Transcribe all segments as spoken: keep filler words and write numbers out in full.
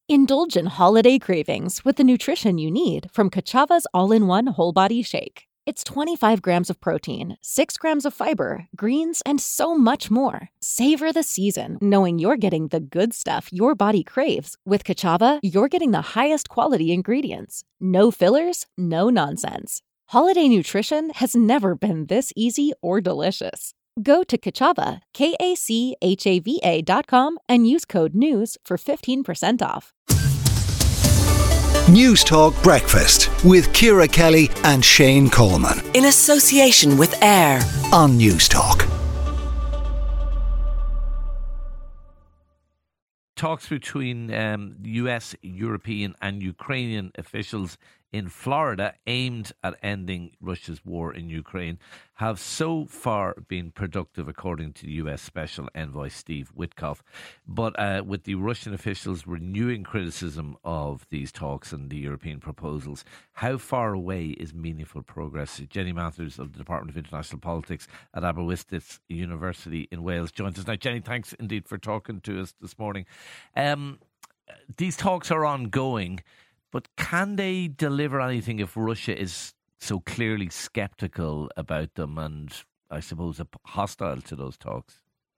Indulge in holiday cravings with the nutrition you need from Kachava's all-in-one whole body shake. It's twenty-five grams of protein, six grams of fiber, greens, and so much more. Savor the season, knowing you're getting the good stuff your body craves. With Kachava, you're getting the highest quality ingredients. No fillers, no nonsense. Holiday nutrition has never been this easy or delicious. Go to Kachava, K A C H A V A dot com and use code NEWS for fifteen percent off. News Talk Breakfast with Ciara Kelly and Shane Coleman. In association with AIR on News Talk. Talks between um, U S, European and Ukrainian officials in Florida aimed at ending Russia's war in Ukraine have so far been productive, according to the U S Special Envoy Steve Witkoff. But uh, with the Russian officials renewing criticism of these talks and the European proposals, how far away is meaningful progress? Jenny Mathers of the Department of International Politics at Aberystwyth University in Wales joins us now. Jenny, thanks indeed for talking to us this morning. Um, these talks are ongoing, but can they deliver anything if Russia is so clearly sceptical about them and, I suppose, hostile to those talks?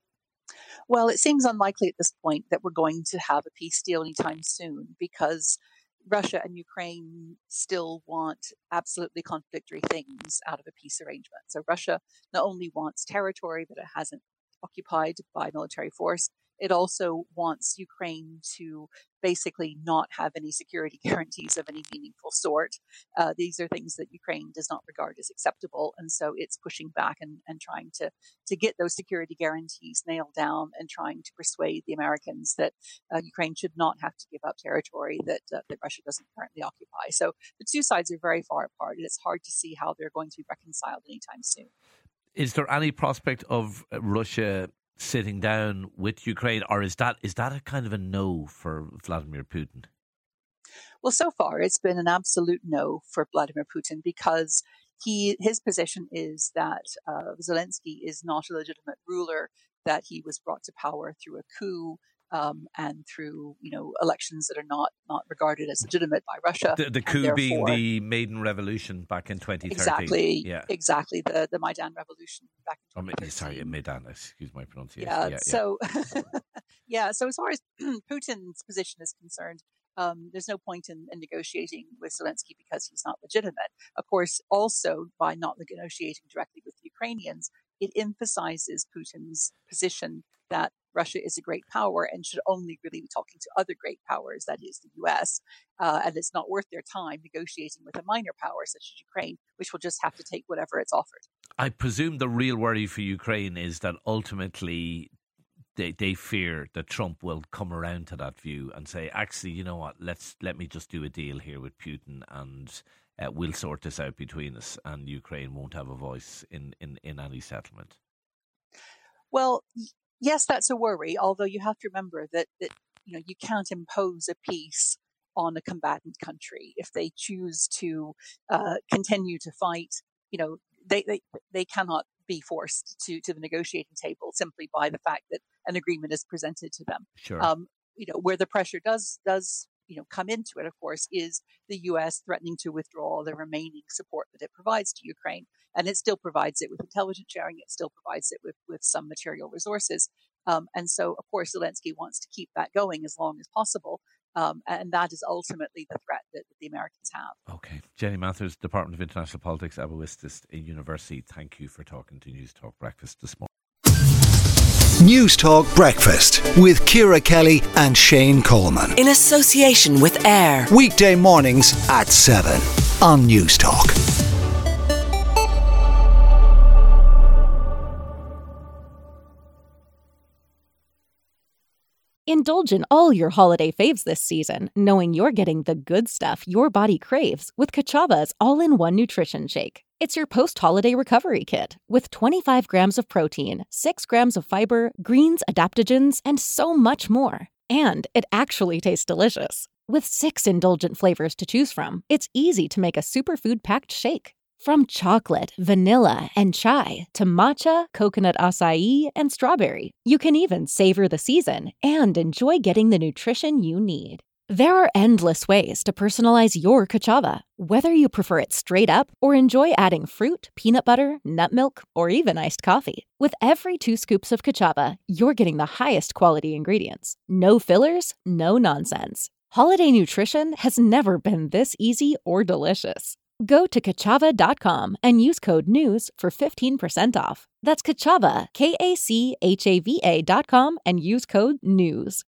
Well, it seems unlikely at this point that we're going to have a peace deal anytime soon, because Russia and Ukraine still want absolutely contradictory things out of a peace arrangement. So Russia not only wants territory that it hasn't occupied by military force, it also wants Ukraine to basically not have any security guarantees of any meaningful sort. Uh, these are things that Ukraine does not regard as acceptable. And so it's pushing back and, and trying to, to get those security guarantees nailed down and trying to persuade the Americans that uh, Ukraine should not have to give up territory that, uh, that Russia doesn't currently occupy. So the two sides are very far apart, and it's hard to see how they're going to be reconciled anytime soon. Is there any prospect of Russia sitting down with Ukraine, or is that is that a kind of a no for Vladimir Putin? Well, so far it's been an absolute no for Vladimir Putin, because he his position is that uh, Zelensky is not a legitimate ruler, that he was brought to power through a coup um, and through you know elections that are not not regarded as legitimate by Russia. The, the coup being the Maidan Revolution back in twenty thirteen. Exactly, yeah. exactly the the Maidan Revolution back in twenty thirteen. Oh, sorry, Maidan. Excuse my pronunciation. Yeah, yeah so yeah, so as far as Putin's position is concerned, um, there's no point in, in negotiating with Zelensky because he's not legitimate. Of course, also by not negotiating directly with the Ukrainians, it emphasizes Putin's position that Russia is a great power and should only really be talking to other great powers, that is the U S, uh, and it's not worth their time negotiating with a minor power such as Ukraine, which will just have to take whatever it's offered. I presume the real worry for Ukraine is that ultimately they they fear that Trump will come around to that view and say, actually, you know what, let's let me just do a deal here with Putin and uh, we'll sort this out between us, and Ukraine won't have a voice in, in, in any settlement. Well, yes, that's a worry, although you have to remember that, that you know you can't impose a peace on a combatant country. If they choose to uh, continue to fight, you know, they, they they cannot be forced to, to the negotiating table simply by the fact that an agreement is presented to them. Sure. Um, you know, where the pressure does does you know come into it, of course, is the U S threatening to withdraw the remaining support that it provides to Ukraine. And it still provides it with intelligence sharing. It still provides it with, with some material resources. Um, and so, of course, Zelensky wants to keep that going as long as possible. Um, and that is ultimately the threat that, that the Americans have. Okay. Jenny Mathers, Department of International Politics, Aberystwyth University. Thank you for talking to News Talk Breakfast this morning. News Talk Breakfast with Ciara Kelly and Shane Coleman. In association with AIR. Weekday mornings at seven on News Talk. Indulge in all your holiday faves this season, knowing you're getting the good stuff your body craves with Kachava's all-in-one nutrition shake. It's your post-holiday recovery kit with twenty-five grams of protein, six grams of fiber, greens, adaptogens, and so much more. And it actually tastes delicious. With six indulgent flavors to choose from, it's easy to make a superfood-packed shake. From chocolate, vanilla, and chai to matcha, coconut acai, and strawberry, you can even savor the season and enjoy getting the nutrition you need. There are endless ways to personalize your Kachava, whether you prefer it straight up or enjoy adding fruit, peanut butter, nut milk, or even iced coffee. With every two scoops of Kachava, you're getting the highest quality ingredients. No fillers, no nonsense. Holiday nutrition has never been this easy or delicious. Go to Kachava dot com and use code NEWS for fifteen percent off. That's Kachava, K A C H A V A dot com, and use code NEWS.